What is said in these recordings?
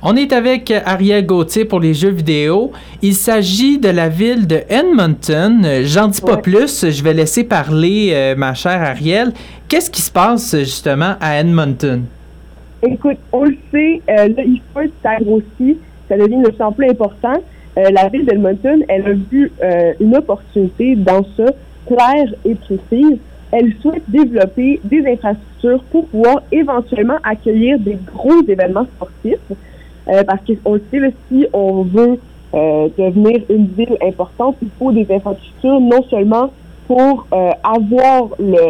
On est avec Ariel Gauthier pour les jeux vidéo. Il s'agit de la ville de Edmonton. J'en dis pas plus, je vais laisser parler ma chère Ariel. Qu'est-ce qui se passe justement à Edmonton? Écoute, on le sait, le e-sport, ça grossit, ça devient de plus en plus important. La ville d'Edmonton, elle a vu une opportunité dans ça, claire et précise. Elle souhaite développer des infrastructures pour pouvoir éventuellement accueillir des gros événements sportifs. Parce qu'on le sait, là, si on veut devenir une ville importante, il faut des infrastructures non seulement pour avoir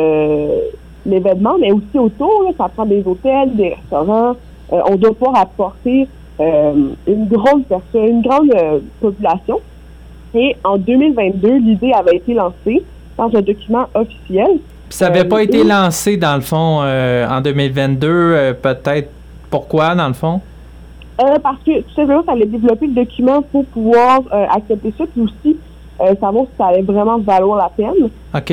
l'événement, mais aussi autour. Là, ça prend des hôtels, des restaurants. On doit pouvoir apporter une grande population. Et en 2022, l'idée avait été lancée dans un document officiel. Puis ça n'avait pas été lancé, dans le fond, en 2022. Peut-être pourquoi, dans le fond? Parce que tout simplement, ça allait développer le document pour pouvoir accepter ça, puis aussi savoir si ça allait vraiment valoir la peine. OK.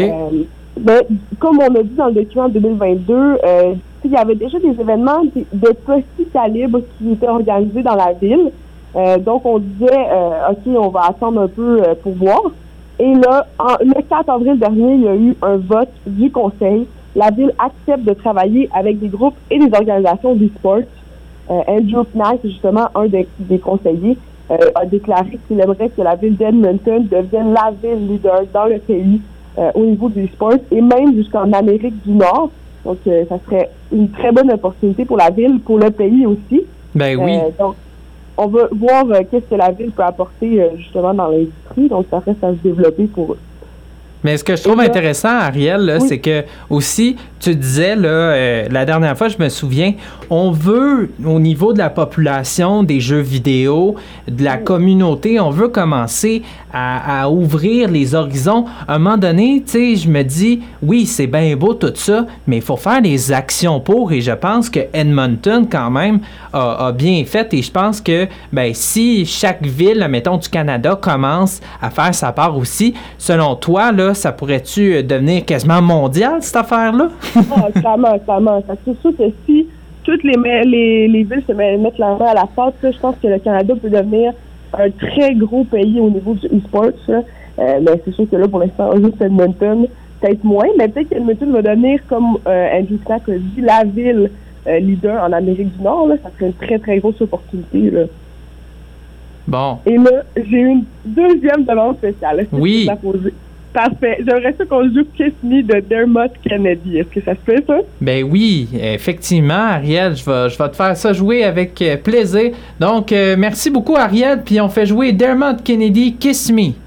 Comme on a dit dans le document 2022, il y avait déjà des événements de petit calibre qui étaient organisés dans la ville. Donc, on disait, OK, on va attendre un peu pour voir. Et là, le 4 avril dernier, il y a eu un vote du conseil. La ville accepte de travailler avec des groupes et des organisations d'e-sports. Andrew Knight, justement, un des conseillers, a déclaré qu'il aimerait que la ville d'Edmonton devienne la ville leader dans le pays au niveau du e-sport et même jusqu'en Amérique du Nord. Donc, ça serait une très bonne opportunité pour la ville, pour le pays aussi. Ben oui. Donc, on va voir qu'est-ce que la ville peut apporter justement dans l'industrie. Donc, ça reste à se développer pour eux. Mais ce que je trouve intéressant, Ariel, là, c'est que aussi, tu disais, là, la dernière fois, je me souviens, on veut, au niveau de la population des jeux vidéo, de la communauté, on veut commencer à ouvrir les horizons. À un moment donné, tu sais, je me dis, oui, c'est bien beau tout ça, mais il faut faire des actions pour, et je pense que Edmonton, quand même, a bien fait, et je pense que, ben, si chaque ville, mettons, du Canada commence à faire sa part aussi, selon toi, là, ça pourrait-tu devenir quasiment mondial, cette affaire-là? Clairement. C'est sûr que si toutes les villes se mettent la main à la pâte, je pense que le Canada peut devenir un très gros pays au niveau du e-sport. Mais c'est sûr que là, pour l'instant, juste Edmonton, peut-être moins, mais peut-être qu'Edmonton va devenir, comme Andrew Slack a dit, la ville leader en Amérique du Nord. Là, ça serait une très, très grosse opportunité. Là. Bon. Et là, j'ai une deuxième demande spéciale. Est-ce que oui. je peux la poser? Parfait. J'aimerais ça qu'on joue Kiss Me de Dermot Kennedy. Est-ce que ça se fait, ça? Ben oui, effectivement, Ariel, je vais te faire ça jouer avec plaisir. Donc, merci beaucoup, Ariel, puis on fait jouer Dermot Kennedy, Kiss Me.